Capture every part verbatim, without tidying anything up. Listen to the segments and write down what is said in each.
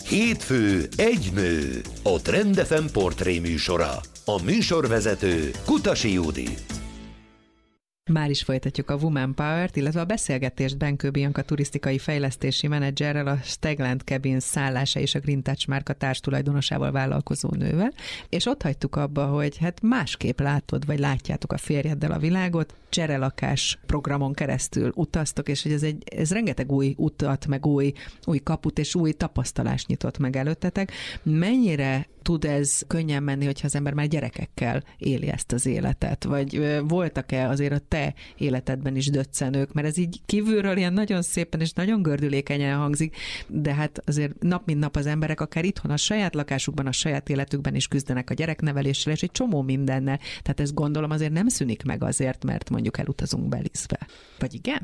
Hétfő egy nő, a Trend ef em portré műsora. A műsorvezető Kutasi Judit. Már is folytatjuk a Woman Power-t, illetve a beszélgetést Benkő Bianca turisztikai fejlesztési menedzserrel, a Stegland Cabin szállása és a Green Touch márka társtulajdonosával, vállalkozó nővel, és ott hagytuk abba, hogy hát másképp látod, vagy látjátok a férjeddel a világot, cserelakás programon keresztül utaztok, és hogy ez, egy, ez rengeteg új utat, meg új, új kaput és új tapasztalást nyitott meg előttetek. Mennyire tud ez könnyen menni, hogyha az ember már gyerekekkel éli ezt az életet? Vagy voltak-e azért a te életedben is döccenők? Mert ez így kívülről ilyen nagyon szépen és nagyon gördülékenyen hangzik, de hát azért nap mint nap az emberek akár itthon a saját lakásukban, a saját életükben is küzdenek a gyerekneveléssel, és egy csomó mindennel. Tehát ezt gondolom azért nem szűnik meg azért, mert mondjuk elutazunk Belize-be. Vagy igen?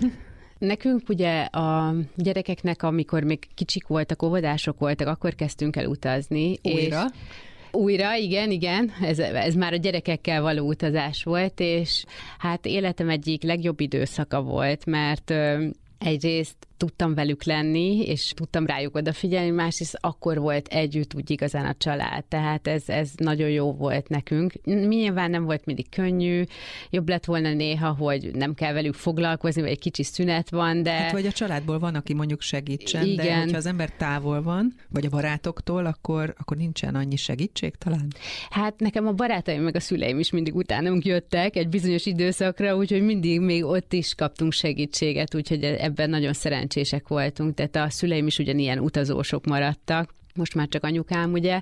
Nekünk ugye a gyerekeknek, amikor még kicsik voltak, óvodások voltak, akkor kezdtünk el utazni. Újra? És újra, igen, igen. Ez, ez már a gyerekekkel való utazás volt, és hát életem egyik legjobb időszaka volt, mert egyrészt tudtam velük lenni, és tudtam rájuk odafigyelni, másrészt akkor volt együtt úgy igazán a család, tehát ez, ez nagyon jó volt nekünk. Nyilván nem volt mindig könnyű, jobb lett volna néha, hogy nem kell velük foglalkozni, vagy egy kicsi szünet van, de... Hát vagy a családból van, aki mondjuk segítsen, igen. De hogyha az ember távol van, vagy a barátoktól, akkor, akkor nincsen annyi segítség talán? Hát nekem a barátaim meg a szüleim is mindig utánunk jöttek egy bizonyos időszakra, úgyhogy mindig még ott is kaptunk segítséget, úgyhogy ebben nagyon szerencsések voltunk, tehát a szüleim is ugyanilyen utazósok maradtak, most már csak anyukám, ugye,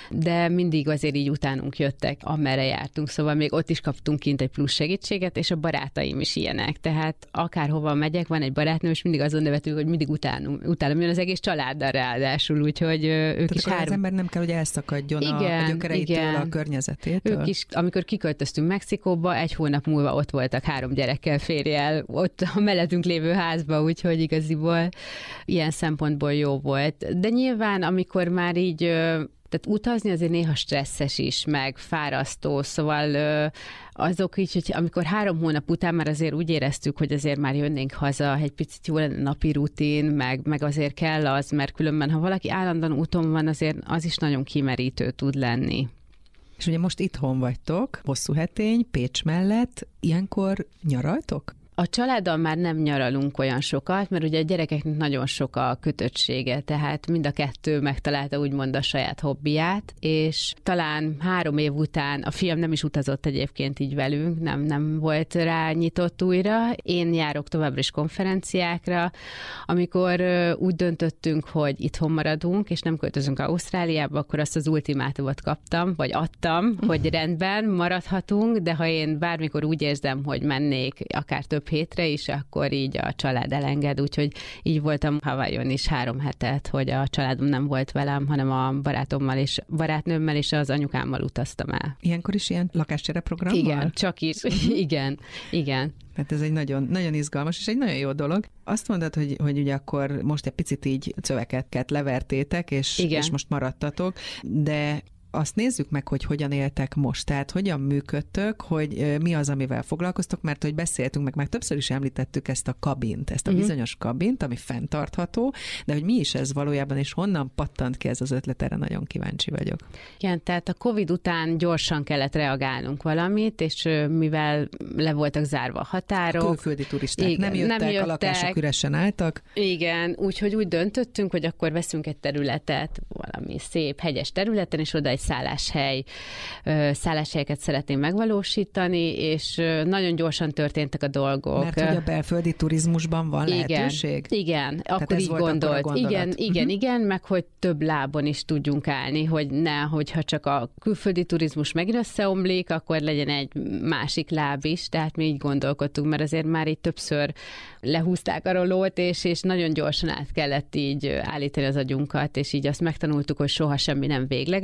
de mindig azért így utánunk jöttek, amerre jártunk, szóval még ott is kaptunk kint egy plusz segítséget, és a barátaim is ilyenek, tehát akárhova megyek, van egy barátnőm, és mindig azon nevetünk, hogy mindig utánunk, utánam jön az egész családdal ráadásul, úgyhogy ők tehát is három... az ember nem kell, hogy elszakadjon igen, a gyökereitől, igen. A környezetétől. Ők is, amikor kiköltöztünk Mexikóba, egy hónap múlva ott voltak három gyerekkel, férjel, ott a mellettünk lévő házba, úgyhogy igaziból ilyen szempontból jó volt. De nyilván, amikor akkor már így, tehát utazni azért néha stresszes is, meg fárasztó, szóval azok így, hogy amikor három hónap után már azért úgy éreztük, hogy azért már jönnénk haza, egy picit jó lenne napi rutin, meg, meg azért kell az, mert különben, ha valaki állandóan úton van, azért az is nagyon kimerítő tud lenni. És ugye most itthon vagytok, hosszú hetény, Pécs mellett, ilyenkor nyaraltok? A családdal már nem nyaralunk olyan sokat, mert ugye a gyerekeknek nagyon sok a kötöttsége, tehát mind a kettő megtalálta úgymond a saját hobbiját, és talán három év után, a fiam nem is utazott egyébként így velünk, nem, nem volt rá nyitott újra, én járok továbbra is konferenciákra, amikor úgy döntöttünk, hogy itthon maradunk, és nem költözünk Ausztráliába, akkor azt az ultimátumot kaptam, vagy adtam, hogy rendben, maradhatunk, de ha én bármikor úgy érzem, hogy mennék akár több hétre is, akkor így a család elenged, úgyhogy így voltam Hawaiion is három hetet, hogy a családom nem volt velem, hanem a barátommal és barátnőmmel és az anyukámmal utaztam el. Ilyenkor is ilyen lakáscsere programmal? Igen, csak is. igen, igen. Hát ez egy nagyon, nagyon izgalmas, és egy nagyon jó dolog. Azt mondod, hogy, hogy ugye akkor most egy picit így szövegeket levertétek, és, és most maradtatok, de azt nézzük meg, hogy hogyan éltek most, tehát hogyan működtök, hogy mi az, amivel foglalkoztok, mert hogy beszéltünk, meg már többször is említettük ezt a kabint, ezt a uh-huh. bizonyos kabint, ami fenntartható, de hogy mi is ez valójában, és honnan pattant ki ez az ötlet, erre nagyon kíváncsi vagyok. Igen, tehát a Covid után gyorsan kellett reagálnunk valamit, és mivel le voltak zárva a határok. A külföldi turisták igen, nem jöttek, nem jöttek, a lakások üresen álltak. Igen, úgyhogy úgy döntöttünk, hogy akkor veszünk egy területet, valami szép hegyes területen, és oda egy szálláshely, szálláshelyeket szeretném megvalósítani, és nagyon gyorsan történtek a dolgok. Mert hogy a belföldi turizmusban van igen, lehetőség? Igen, akkor így gondolt. Akkor igen, igen, uh-huh. igen, meg hogy több lábon is tudjunk állni, hogy ne, hogyha csak a külföldi turizmus megint összeomlik, akkor legyen egy másik láb is, tehát mi így gondolkodtunk, mert azért már így többször lehúzták a rolót, és, és nagyon gyorsan át kellett így állítani az agyunkat, és így azt megtanultuk, hogy soha semmi nem végleges,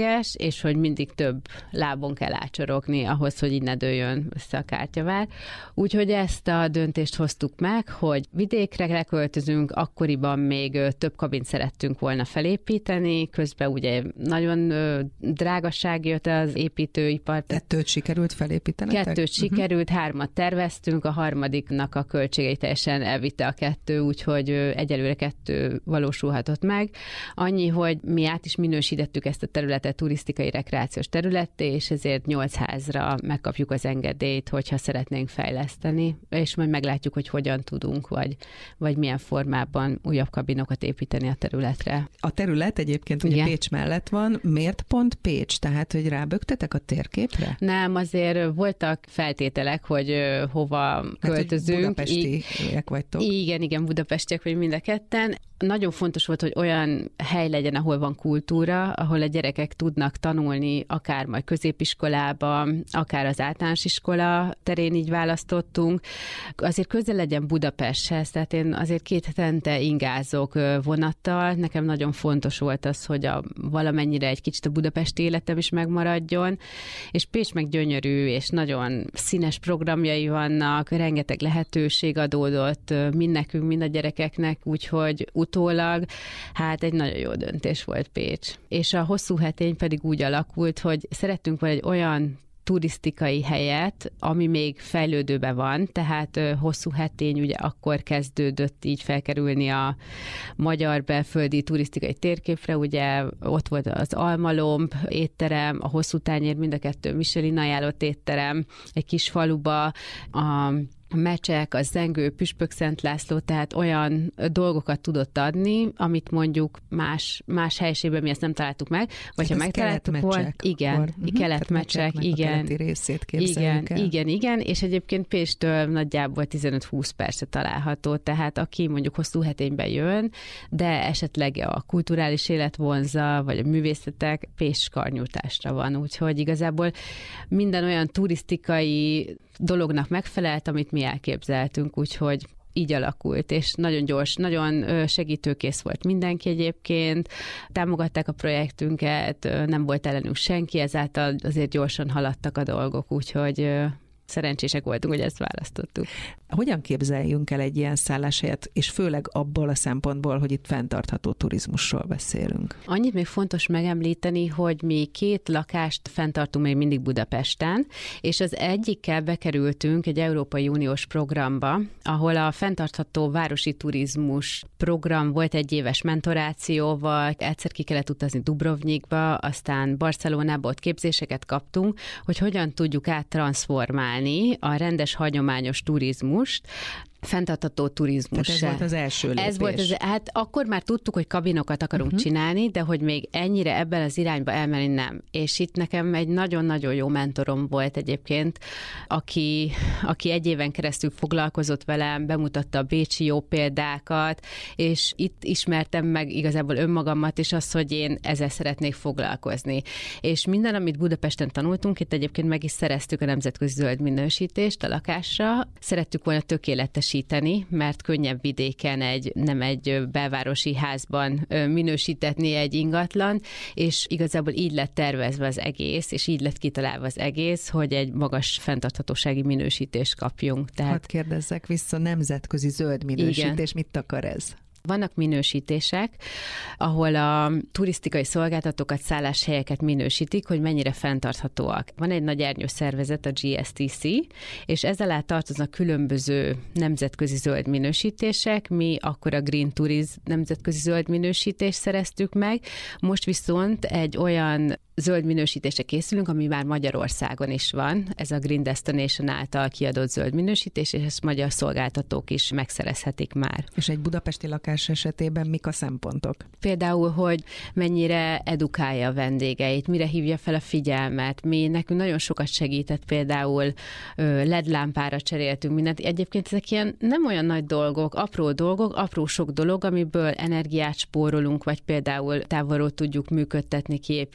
és hogy mindig több lábon kell ácsorogni ahhoz, hogy így ne dőljön össze a kártyavár. Úgyhogy ezt a döntést hoztuk meg, hogy vidékre leköltözünk, akkoriban még több kabint szerettünk volna felépíteni, közben ugye nagyon drágaság jött az építőipar. Kettőt sikerült felépítenetek? Kettőt uh-huh. sikerült, hármat terveztünk, a harmadiknak a költségei teljesen elvitte a kettő, úgyhogy egyelőre kettő valósulhatott meg. Annyi, hogy mi át is minősítettük ezt a területet turisztikai rekreációs területté, és ezért nyolc házra megkapjuk az engedélyt, hogyha szeretnénk fejleszteni, és majd meglátjuk, hogy hogyan tudunk, vagy, vagy milyen formában újabb kabinokat építeni a területre. A terület egyébként ugye Igen. Pécs mellett van. Miért pont Pécs? Tehát, hogy ráböktetek a térképre? Nem, azért voltak feltételek, hogy hova költözünk. Hát, budapestiek vagytok. Igen, igen, budapestiek vagy mind a ketten. Nagyon fontos volt, hogy olyan hely legyen, ahol van kultúra, ahol a gyerekek tudnak tanulni, akár majd középiskolában, akár az általános iskola terén így választottunk. Azért közel legyen Budapesthez, tehát én azért két hetente ingázok vonattal. Nekem nagyon fontos volt az, hogy a, valamennyire egy kicsit a budapesti életem is megmaradjon, és Pécs meg gyönyörű, és nagyon színes programjai vannak, rengeteg lehetőség adódott mind nekünk, mind a gyerekeknek, úgyhogy utólag, hát egy nagyon jó döntés volt Pécs. És a hosszú hetény pedig úgy alakult, hogy szerettünk volna egy olyan turisztikai helyet, ami még fejlődőben van, tehát hosszú hetény ugye akkor kezdődött így felkerülni a magyar belföldi turisztikai térképre, ugye ott volt az Almalomb étterem, a Hosszú Tányér, mind a kettő Michelin ajánlott étterem, egy kis faluba, a a Mecsek, a Zengő, Püspök Szent László, tehát olyan dolgokat tudott adni, amit mondjuk más, más helyiségben mi ezt nem találtuk meg, vagy hát ha megtaláltuk volna, igen, uh-huh. keletmecsek, igen, részét igen, el. igen, igen, és egyébként Pécstől nagyjából tizenöt-húsz percre található, tehát aki mondjuk hosszú hetényben jön, de esetleg a kulturális élet vonza, vagy a művészetek, Pécs karnyújtásra van, úgyhogy igazából minden olyan turisztikai dolognak megfelelt, amit mi elképzeltünk, úgyhogy így alakult, és nagyon gyors, nagyon segítőkész volt mindenki egyébként, támogatták a projektünket, nem volt ellenünk senki, ezáltal azért gyorsan haladtak a dolgok, úgyhogy szerencsések voltunk, hogy ezt választottuk. Hogyan képzeljünk el egy ilyen szálláshelyet, és főleg abból a szempontból, hogy itt fenntartható turizmusról beszélünk? Annyit még fontos megemlíteni, hogy mi két lakást fenntartunk még mindig Budapesten, és az egyikkel bekerültünk egy Európai Uniós programba, ahol a fenntartható városi turizmus program volt egy éves mentorációval, egyszer ki kellett utazni Dubrovnikba, aztán Barcelonába, ott képzéseket kaptunk, hogy hogyan tudjuk áttranszformálni a rendes hagyományos turizmust, fenntartható turizmus. Tehát ez volt az első lépés. Ez volt az, hát akkor már tudtuk, hogy kabinokat akarunk uh-huh. csinálni, de hogy még ennyire ebben az irányba elmenni nem. És itt nekem egy nagyon-nagyon jó mentorom volt egyébként, aki, aki egy éven keresztül foglalkozott velem, bemutatta a bécsi jó példákat, és itt ismertem meg igazából önmagamat, és azt, hogy én ezzel szeretnék foglalkozni. És minden, amit Budapesten tanultunk, itt egyébként meg is szereztük a nemzetközi zöld minősítést a lakásra. Szerettük volna tökéletes mert könnyebb vidéken egy, nem egy belvárosi házban minősítetni egy ingatlan, és igazából így lett tervezve az egész, és így lett kitalálva az egész, hogy egy magas fenntarthatósági minősítést kapjunk. Tehát... Hadd kérdezzek vissza, nemzetközi zöld minősítés, igen. Mit akar ez? Vannak minősítések, ahol a turisztikai szolgáltatókat, szálláshelyeket minősítik, hogy mennyire fenntarthatóak. Van egy nagy ernyős szervezet, a G S T C, és ez alá tartoznak különböző nemzetközi zöld minősítések. Mi akkor a Green Tourism nemzetközi zöld minősítést szereztük meg. Most viszont egy olyan zöld minősítésre készülünk, ami már Magyarországon is van. Ez a Green Destination által kiadott zöld minősítés, és ezt magyar szolgáltatók is megszerezhetik már. És egy budapesti lakás esetében mik a szempontok? Például, hogy mennyire edukálja a vendégeit, mire hívja fel a figyelmet. Mi nekünk nagyon sokat segített, például el é dé lámpára cseréltünk mindent. Egyébként ezek ilyen nem olyan nagy dolgok, apró dolgok, apró sok dolog, amiből energiát spórolunk, vagy például távolról tudjuk működtetni, kiépítettük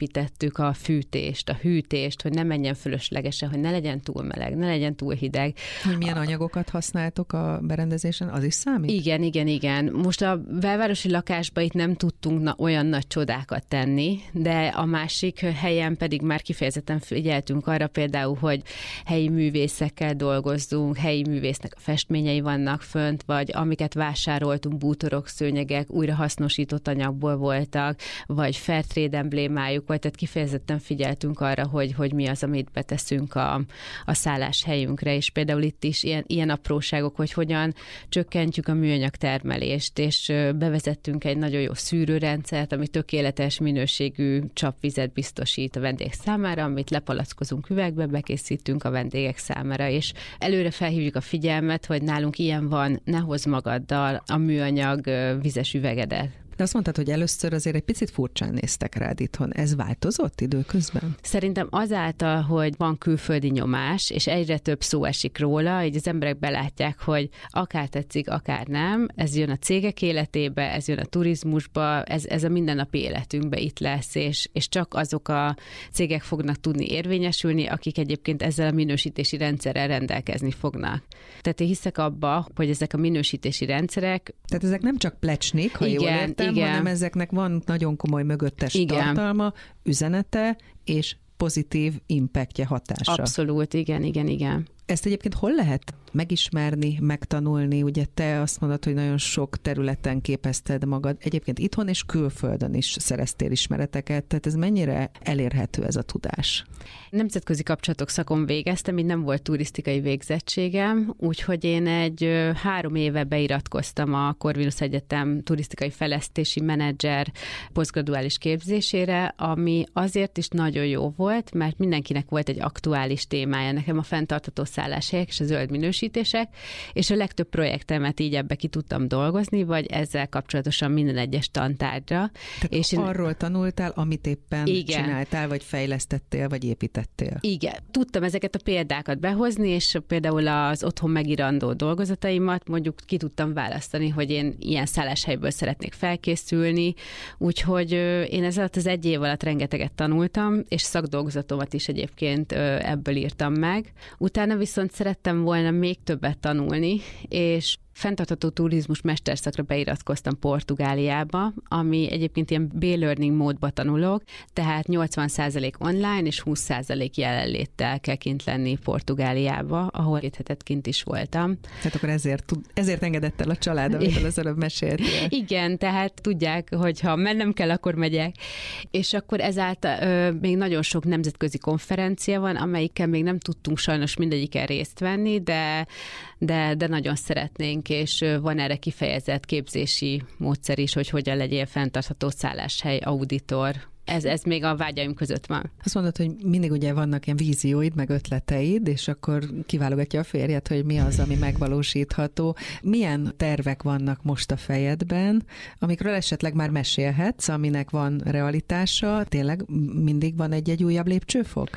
nézzük a fűtést, a hűtést, hogy ne menjen fölöslegesen, hogy ne legyen túl meleg, ne legyen túl hideg. Hogy milyen anyagokat használtok a berendezésen, az is számít? Igen, igen, igen. Most a belvárosi lakásban itt nem tudtunk na, olyan nagy csodákat tenni, de a másik helyen pedig már kifejezetten figyeltünk arra például, hogy helyi művészekkel dolgozzunk, helyi művésznek a festményei vannak fönt, vagy amiket vásároltunk, bútorok, szőnyegek, újrahasznosított anyagból voltak, vagy Fairtrade emblémájuk volt, tehát kifejezetten figyeltünk arra, hogy, hogy mi az, amit beteszünk a, a szálláshelyünkre, és például itt is ilyen, ilyen apróságok, hogy hogyan csökkentjük a műanyag termelést, és bevezettünk egy nagyon jó szűrőrendszert, ami tökéletes minőségű csapvizet biztosít a vendég számára, amit lepalackozunk üvegbe, bekészítünk a vendégek számára, és előre felhívjuk a figyelmet, hogy nálunk ilyen van, ne hozz magaddal a műanyag vizes üvegedet. De azt mondtad, hogy először azért egy picit furcsán néztek rád itthon. Ez változott időközben? Szerintem azáltal, hogy van külföldi nyomás, és egyre több szó esik róla, így az emberek belátják, hogy akár tetszik, akár nem, ez jön a cégek életébe, ez jön a turizmusba, ez, ez a mindennapi életünkbe itt lesz, és, és csak azok a cégek fognak tudni érvényesülni, akik egyébként ezzel a minősítési rendszerrel rendelkezni fognak. Tehát én hiszek abba, hogy ezek a minősítési rendszerek... Tehát ezek nem csak plecsnik, ha igen, jól értem, igen. hanem ezeknek van nagyon komoly mögöttes igen. tartalma, üzenete és pozitív impactje, hatása. Abszolút, igen, igen, igen. Ezt egyébként hol lehet megismerni, megtanulni? Ugye te azt mondod, hogy nagyon sok területen képezted magad. Egyébként itthon és külföldön is szereztél ismereteket, tehát ez mennyire elérhető ez a tudás? Nemzetközi kapcsolatok szakon végeztem, így nem volt turisztikai végzettségem, úgyhogy én egy három éve beiratkoztam a Corvinus Egyetem turisztikai fejlesztési menedzser posztgraduális képzésére, ami azért is nagyon jó volt, mert mindenkinek volt egy aktuális témája. Nekem a fenntartható szálláshelyek és a zöld minősítések, és a legtöbb projektemet így ebbe ki tudtam dolgozni, vagy ezzel kapcsolatosan minden egyes tantárgyra. Tehát és arról én... tanultál, amit éppen igen. csináltál, vagy fejlesztettél, vagy építettél. Igen. Tudtam ezeket a példákat behozni, és például az otthon megírandó dolgozataimat mondjuk ki tudtam választani, hogy én ilyen szálláshelyből szeretnék felkészülni, úgyhogy én ez alatt az egy év alatt rengeteget tanultam, és szakdolgozatomat is egyébként ebből írtam meg. Utána viszont szerettem volna még többet tanulni, és fenntartható turizmus mesterszakra beiratkoztam Portugáliába, ami egyébként ilyen B-learning módba tanulok, tehát nyolcvan százalék online és húsz százalék jelenléttel kell kint lenni Portugáliába, ahol két hetet kint is voltam. Tehát akkor ezért, ezért engedett el a család, amiről az előbb meséltél. Igen, tehát tudják, hogy ha mennem kell, akkor megyek. És akkor ezáltal ö, még nagyon sok nemzetközi konferencia van, amelyikkel még nem tudtunk sajnos mindegyiken részt venni, de, de, de nagyon szeretnénk, és van erre kifejezett képzési módszer is, hogy hogyan legyél fenntartható szálláshely auditor. Ez, ez még a vágyaim között van. Azt mondod, hogy mindig ugye vannak ilyen vízióid, meg ötleteid, és akkor kiválogatja a férjed, hogy mi az, ami megvalósítható. Milyen tervek vannak most a fejedben, amikről esetleg már mesélhetsz, aminek van realitása? Tényleg mindig van egy-egy újabb lépcsőfok?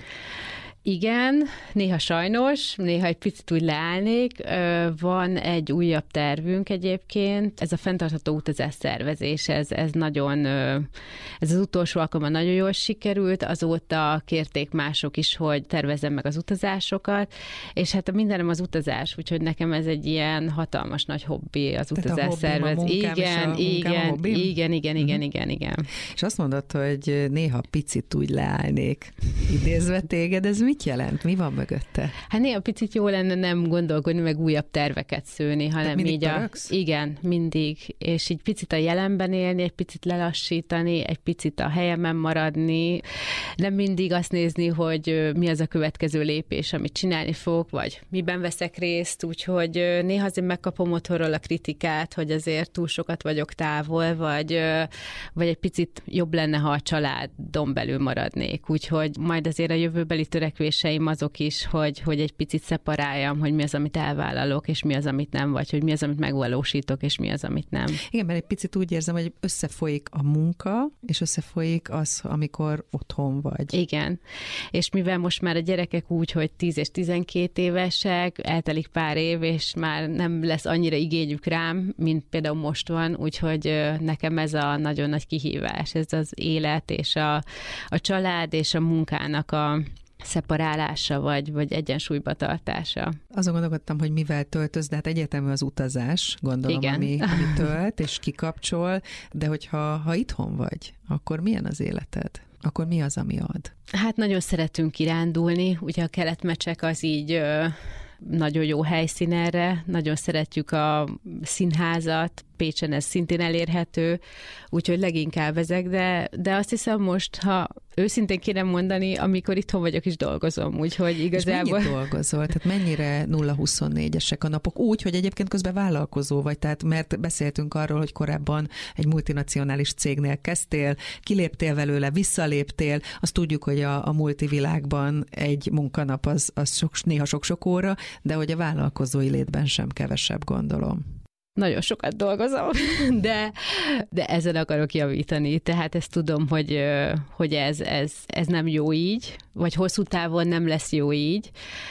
Igen, néha sajnos, néha egy picit úgy leállnék. Van egy újabb tervünk egyébként, ez a fenntartható utazás szervezés, ez, ez nagyon, ez az utolsó alkalommal nagyon jól sikerült, azóta kérték mások is, hogy tervezzem meg az utazásokat, és hát a mindenem az utazás, úgyhogy nekem ez egy ilyen hatalmas nagy hobbi, az tehát utazás szervezés. Igen, igen, igen, igen, igen, igen, igen. És azt mondod, hogy néha picit úgy leállnék. Idézve téged, ez mit jelent? Mi van mögötte? Hát néha picit jó lenne nem gondolkodni, meg újabb terveket szőni, hanem így a... Igen, mindig. És így picit a jelenben élni, egy picit lelassítani, egy picit a helyemen maradni, nem mindig azt nézni, hogy mi az a következő lépés, amit csinálni fogok, vagy miben veszek részt, úgyhogy néha azért megkapom otthonról a kritikát, hogy azért túl sokat vagyok távol, vagy, vagy egy picit jobb lenne, ha a családon belül maradnék. Úgyhogy majd azért a jövőbeli törekvés törekvéseim azok is, hogy, hogy egy picit szeparáljam, hogy mi az, amit elvállalok, és mi az, amit nem, vagy hogy mi az, amit megvalósítok, és mi az, amit nem. Igen, mert egy picit úgy érzem, hogy összefolyik a munka, és összefolyik az, amikor otthon vagy. Igen. És mivel most már a gyerekek úgy, hogy tíz és tizenkét évesek, eltelik pár év, és már nem lesz annyira igényük rám, mint például most van, úgyhogy nekem ez a nagyon nagy kihívás, ez az élet, és a, a család, és a munkának a szeparálása, vagy, vagy egyensúlyba tartása. Azon gondolkodtam, hogy mivel töltöz, de hát egyértelmű az utazás, gondolom, igen. ami, ami tölt, és kikapcsol, de hogyha ha itthon vagy, akkor milyen az életed? Akkor mi az, ami ad? Hát nagyon szeretünk kirándulni, ugye a keletmecsek az így ö, nagyon jó helyszín erre, nagyon szeretjük a színházat, Pécsen ez szintén elérhető, úgyhogy leginkább ezek, de, de azt hiszem most, ha őszintén kéne mondani, amikor itthon vagyok is dolgozom, úgyhogy igazából... És mennyit dolgozol? Tehát mennyire nulla huszonnégyesek a napok? Úgy, hogy egyébként közben vállalkozó vagy, tehát mert beszéltünk arról, hogy korábban egy multinacionális cégnél kezdtél, kiléptél belőle, visszaléptél, azt tudjuk, hogy a, a multivilágban egy munkanap az, az sok, néha sok-sok óra, de hogy a vállalkozói létben sem kevesebb, gondolom. Nagyon sokat dolgozom, de, de ezen akarok javítani. Tehát ezt tudom, hogy, hogy ez, ez, ez nem jó így, vagy hosszú távon nem lesz jó így,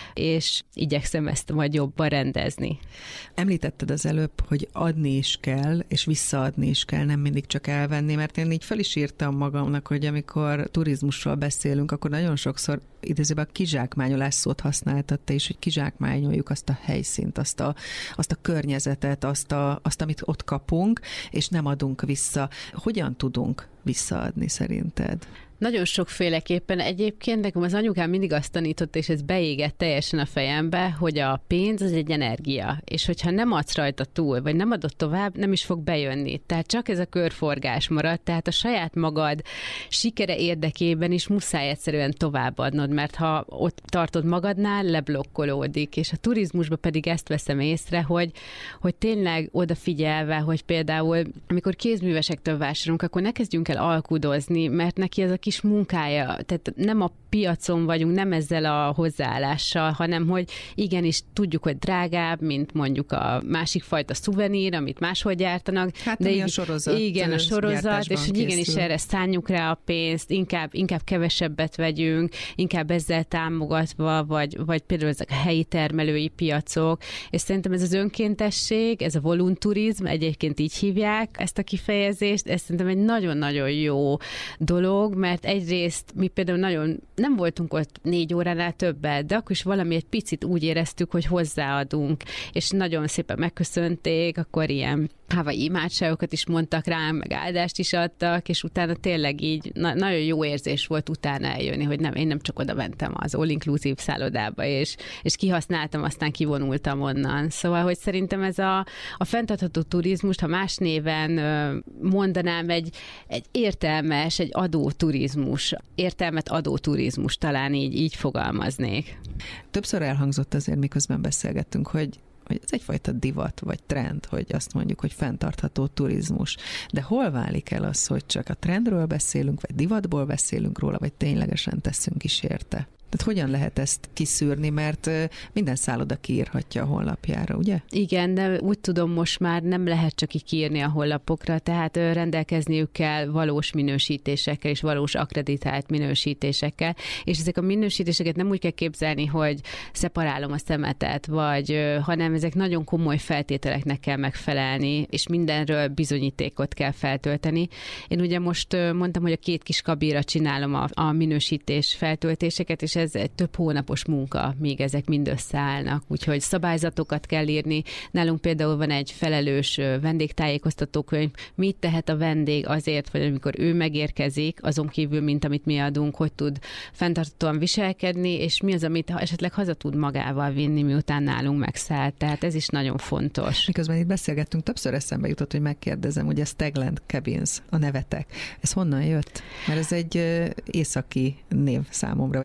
és igyekszem ezt majd jobban rendezni. Említetted az előbb, hogy adni is kell, és visszaadni is kell, nem mindig csak elvenni, mert én így fel is írtam magamnak, hogy amikor turizmusról beszélünk, akkor nagyon sokszor idézőben a kizsákmányolás szót használtatta, és hogy kizsákmányoljuk azt a helyszínt, azt a, azt a környezetet, azt, a, azt, amit ott kapunk, és nem adunk vissza. Hogyan tudunk visszaadni szerinted? Nagyon sokféleképpen. Egyébként nekem az anyukám mindig azt tanította, és ez beégett teljesen a fejembe, hogy a pénz az egy energia, és hogyha nem adsz rajta túl, vagy nem adod tovább, nem is fog bejönni. Tehát csak ez a körforgás marad, tehát a saját magad sikere érdekében is muszáj egyszerűen továbbadnod, mert ha ott tartod magadnál, leblokkolódik, és a turizmusban pedig ezt veszem észre, hogy, hogy tényleg odafigyelve, hogy például amikor kézművesektől vásárolunk, akkor ne kezdjünk el alkudozni, mert neki ez a kis munkája, tehát nem a piacon vagyunk, nem ezzel a hozzáállással, hanem hogy igenis tudjuk, hogy drágább, mint mondjuk a másik fajta szuvenír, amit máshol gyártanak. Hát de így, a sorozat. Igen, a sorozat, és hogy igenis erre szánjuk rá a pénzt, inkább, inkább kevesebbet vegyünk, inkább ezzel támogatva, vagy, vagy például ezek a helyi termelői piacok, és szerintem ez az önkéntesség, ez a volunturizm, egyébként így hívják ezt a kifejezést, ez szerintem egy nagyon-nagyon jó dolog, mert egyrészt mi például nagyon nem voltunk ott négy óránál többet, de akkor is valami egy picit úgy éreztük, hogy hozzáadunk, és nagyon szépen megköszönték, akkor ilyen hávai imádságokat is mondtak rám, meg áldást is adtak, és utána tényleg így na- nagyon jó érzés volt utána eljönni, hogy nem, én nem csak oda mentem az all-inclusive szállodába, és, és kihasználtam, aztán kivonultam onnan. Szóval, hogy szerintem ez a, a fenntartható turizmust, ha más néven mondanám, egy, egy értelmes, egy adóturizmus, értelmet adóturizmus, talán így, így fogalmaznék. Többször elhangzott azért, miközben beszélgettünk, hogy hogy ez egyfajta divat, vagy trend, hogy azt mondjuk, hogy fenntartható turizmus. De hol válik el az, hogy csak a trendről beszélünk, vagy divatból beszélünk róla, vagy ténylegesen teszünk is érte? Tehát hogyan lehet ezt kiszűrni, mert minden szálloda kiírhatja a honlapjára, ugye? Igen, de úgy tudom, most már nem lehet csak így kiírni a honlapokra, tehát rendelkezniük kell valós minősítésekkel és valós akkreditált minősítésekkel, és ezek a minősítéseket nem úgy kell képzelni, hogy szeparálom a szemetet, vagy, hanem ezek nagyon komoly feltételeknek kell megfelelni, és mindenről bizonyítékot kell feltölteni. Én ugye most mondtam, hogy a két kis kabinra csinálom a, a minősítés feltöltéseket, és ez egy több hónapos munka, míg ezek mind összeállnak, úgyhogy szabályzatokat kell írni. Nálunk például van egy felelős vendégtájékoztatókönyv, mit tehet a vendég azért, vagy amikor ő megérkezik, azon kívül, mint amit mi adunk, hogy tud fenntartatóan viselkedni, és mi az, amit esetleg haza tud magával vinni, miután nálunk megszállt. Tehát ez is nagyon fontos. Miközben itt beszélgettünk, többször eszembe jutott, hogy megkérdezem, ugye Stagland Cabins, a nevetek. Ez honnan jött? Mert ez egy északi név számomra. A Stag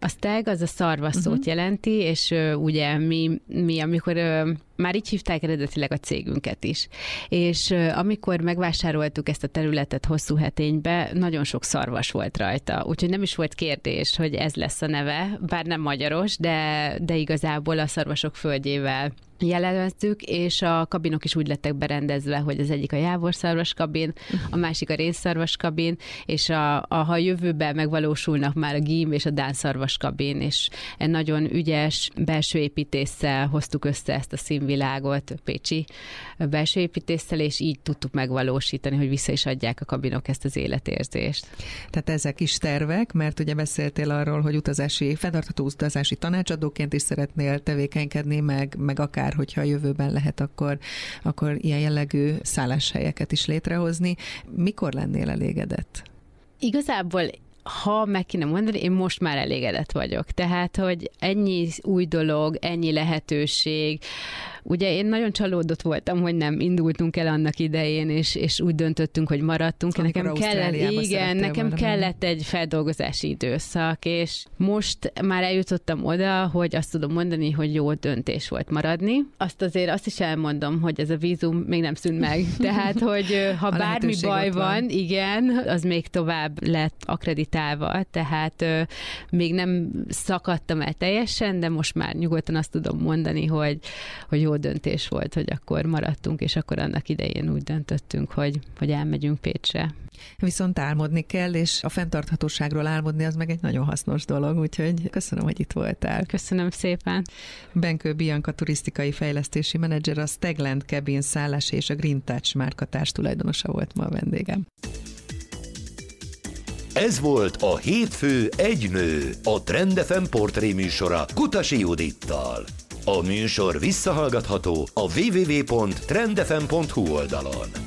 Steg az a szarvasszót uh-huh. jelenti, és uh, ugye mi, mi amikor uh, már így hívták eredetileg a cégünket is. És uh, amikor megvásároltuk ezt a területet Hosszúheténybe, nagyon sok szarvas volt rajta. Úgyhogy nem is volt kérdés, hogy ez lesz a neve, bár nem magyaros, de, de igazából a szarvasok földjével jellemeztük, és a kabinok is úgy lettek berendezve, hogy az egyik a jávorszarvas kabin, a másik a rénszarvas kabin, és a, a, ha jövőben megvalósulnak már a gím és a dánszarvas kabin, és egy nagyon ügyes belső építéssel hoztuk össze ezt a színvilágot, pécsi belső építéssel, és így tudtuk megvalósítani, hogy vissza is adják a kabinok ezt az életérzést. Tehát ezek is tervek, mert ugye beszéltél arról, hogy utazási, fenntartható utazási tanácsadóként is szeretnél tevékenykedni, meg, meg akár hogyha a jövőben lehet, akkor, akkor ilyen jellegű szálláshelyeket is létrehozni. Mikor lennél elégedett? Igazából ha meg kéne mondani, én most már elégedett vagyok. Tehát, hogy ennyi új dolog, ennyi lehetőség. Ugye én nagyon csalódott voltam, hogy nem indultunk el annak idején, és, és úgy döntöttünk, hogy maradtunk. Nekem kellett, igen, nekem kellett egy feldolgozási időszak, és most már eljutottam oda, hogy azt tudom mondani, hogy jó döntés volt maradni. Azt azért azt is elmondom, hogy ez a vízum még nem szűnt meg. Tehát, hogy ha bármi baj van, van, igen, az még tovább lett akkreditálva, tehát ö, még nem szakadtam el teljesen, de most már nyugodtan azt tudom mondani, hogy, hogy jó döntés volt, hogy akkor maradtunk, és akkor annak idején úgy döntöttünk, hogy, hogy elmegyünk Pécsre. Viszont álmodni kell, és a fenntarthatóságról álmodni az meg egy nagyon hasznos dolog, úgyhogy köszönöm, hogy itt voltál. Köszönöm szépen. Benkő Bianka turisztikai fejlesztési menedzser, a Stegland Cabin szállás és a Green Touch márka társtulajdonosa volt ma a vendégem. Ez volt a Hétfő egy nő, a Trend ef em portré műsora Kutasi Judittal. A műsor visszahallgatható a double-u double-u double-u pont trend f m pont h u oldalon.